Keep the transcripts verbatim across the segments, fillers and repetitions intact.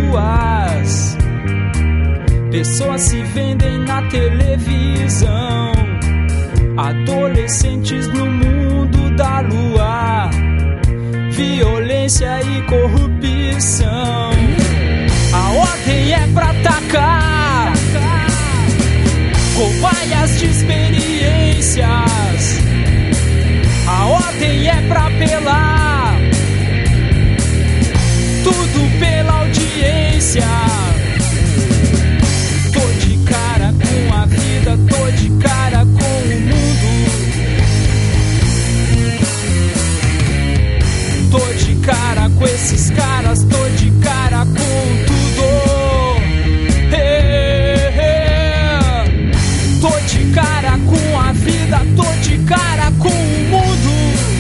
ruas. Pessoas se vendem na televisão, adolescentes no mundo da lua, violência e corrupção. A ordem é pra atacar, cobaias de experiências. A ordem é pra apelar, tudo pela audiência. Tô de cara com a vida, tô de cara com o mundo. Tô de cara com esses caras, tô de cara com tudo. Hey, hey. Tô de cara com a vida, tô de cara com o mundo.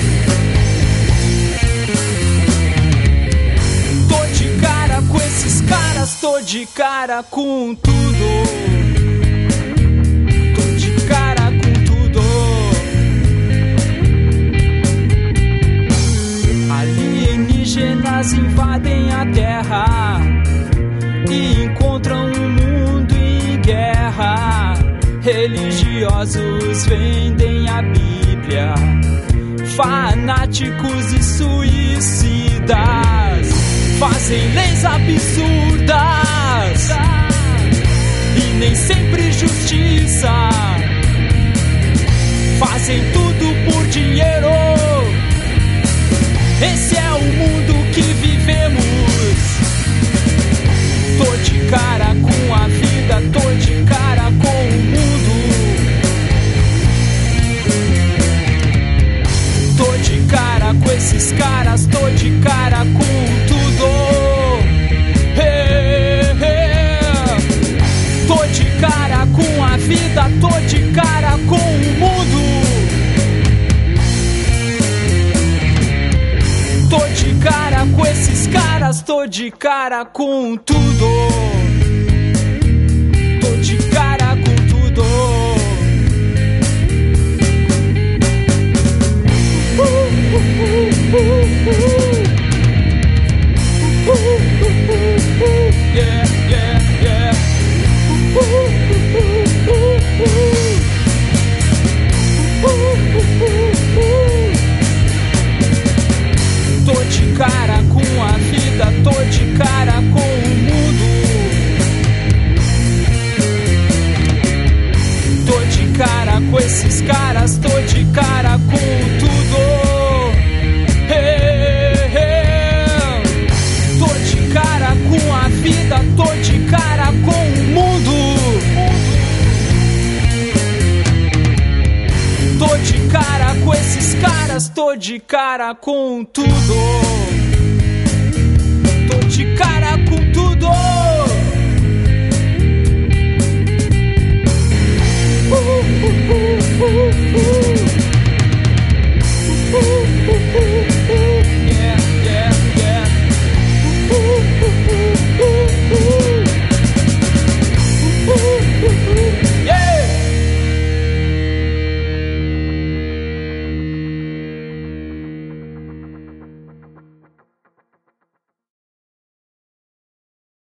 Tô de cara com esses caras, tô de cara com tudo. Tô de cara com tudo. Alienígenas invadem a Terra e encontram o mundo em guerra. Religiosos vendem a Bíblia, fanáticos e suicidas fazem leis absurdas e nem sempre justiça. Fazem tudo por dinheiro. Esse é o mundo que vivemos. Tô de cara com a vida, tô de cara com o mundo. Tô de cara com esses caras, tô de cara com tudo. Hey, hey. Tô de cara com a vida, tô de cara com o mundo. Tô de cara com esses caras, tô de cara com tudo. Tô de cara com tudo. Uh, uh, uh, uh, uh, uh, uh, yeah, yeah, yeah. Uh, uh, uh, uh, uh, uh, uh, uh. Tô de cara com a vida, tô de cara com o mundo. Tô de cara com esses caras, tô de cara com tudo. Hey, hey. Tô de cara com a vida, tô de cara com o mundo. Tô de cara com esses caras, tô de cara com tudo. Tô de cara com